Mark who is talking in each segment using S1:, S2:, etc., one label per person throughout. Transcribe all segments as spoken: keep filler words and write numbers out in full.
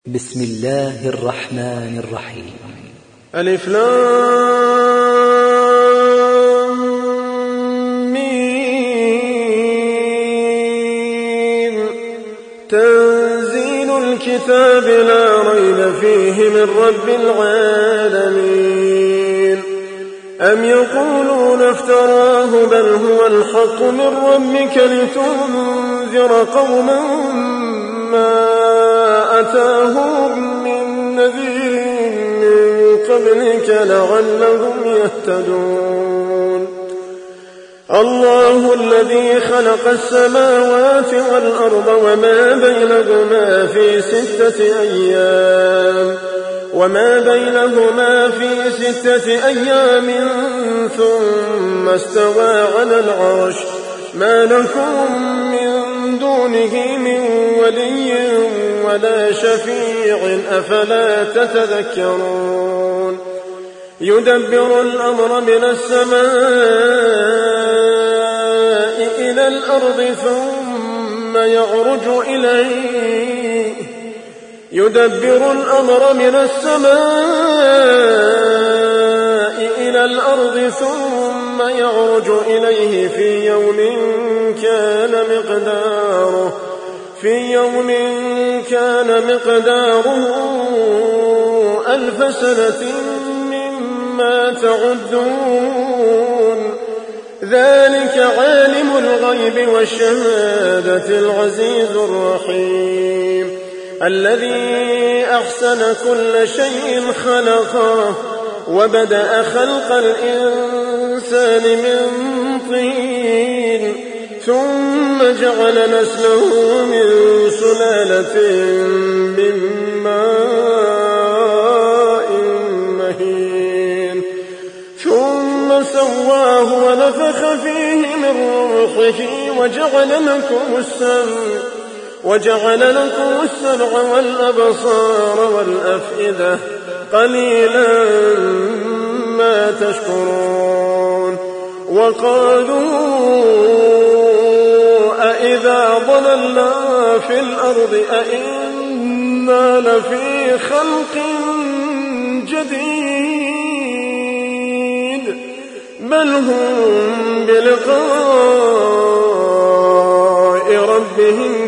S1: بسم الله الرحمن الرحيم.
S2: ألف لام ميم. تنزيل الكتاب لا ريب فيه من رب العالمين. أم يقولون افتراه بل هو الحق من ربك لتنذر قوما ما أتاهم من نذير من قبلك لعلهم يهتدون. الله الذي خلق السماوات والأرض وما بينهما في ستة أيام وما بينهما في ستة أيام ثم استوى على العرش ما لكم من دونه من ولي ولا شفيع أفلا تتذكرون. يدبر الأمر من السماء إلى الأرض ثم يعرج إليه يدبر الأمر من السماء إلى الأرض ثم يعرج إليه في يوم كان مقداره في يوم كان مقداره ألف سنة مما تعدون. ذلك عالم الغيب والشهادة العزيز الرحيم الذي أحسن كل شيء خلقه وبدأ خلق الإنسان من طين ثم جعل نسله من سلالة من ماء مهين ثم سواه ونفخ فيه من روحه وجعل لكم السمع وجعل لكم السمع والأبصار والأفئدة قليلا ما تشكرون. وقالوا أإذا ضللنا في الأرض أإنا لفي خلق جديد بل هم بلقاء ربهم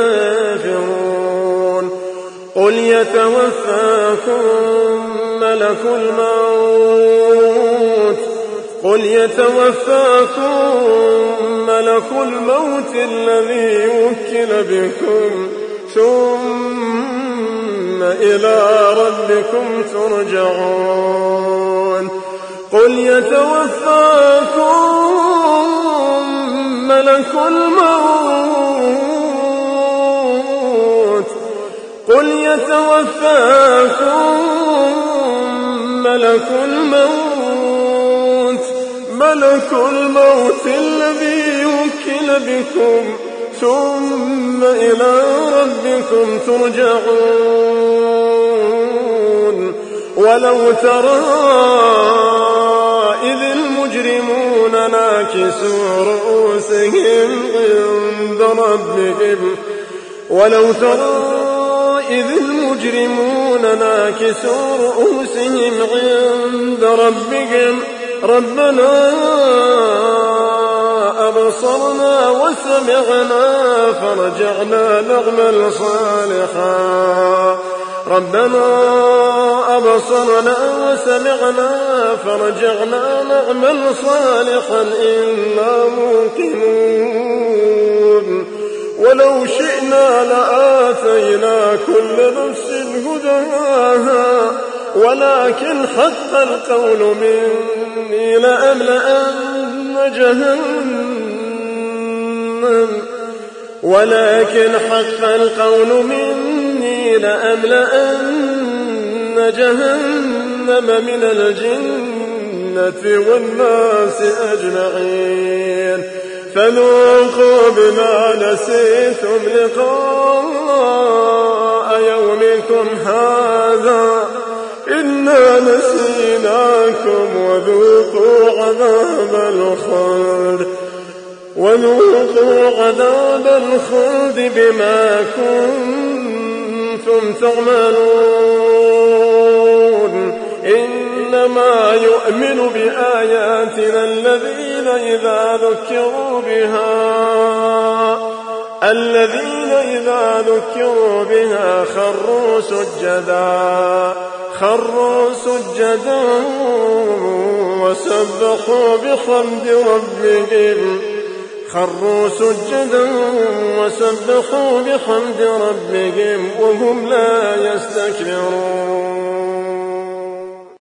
S2: كافرون. قل يتوفاكم ملك الموت قل يتوفاكم ملك الموت الذي وكل بكم ثم إلى ربكم ترجعون. قل يتوفاكم ملك الموت قل يتوفاكم ملك الموت ملك الموت الذي وكل بكم ثم إلى ربكم ترجعون. ولو ترى إذ المجرمون ناكسوا رؤوسهم عند ربهم ولو ترى إذ المجرمون ناكسوا رؤوسهم عند ربهم ربنا أبصرنا وسمعنا فرجعنا نعمل صالحا ربنا أبصرنا وسمعنا فرجعنا نعمل صالحا إنا موقنون. ولو شئنا لآتينا كل نفس هداها ولكن حق القول مني لأملأن جهنم ولكن حق القول مني لأملأن جهنم من الجنة والناس أجمعين. فذوقوا بما نسيتم لقاء يومكم هذا إنا نسيناكم وذوقوا عذاب الخلد وذوقوا عذاب الخلد بما كنتم كنتم تعملون إنما يؤمن بآياتنا الذين إذا ذكروا بها الذين إذا ذكروا بها خروا سجدا خروا سجدا وسبحوا بحمد ربهم خروا سجدا وسبحوا بحمد ربهم وهم لا يستكبرون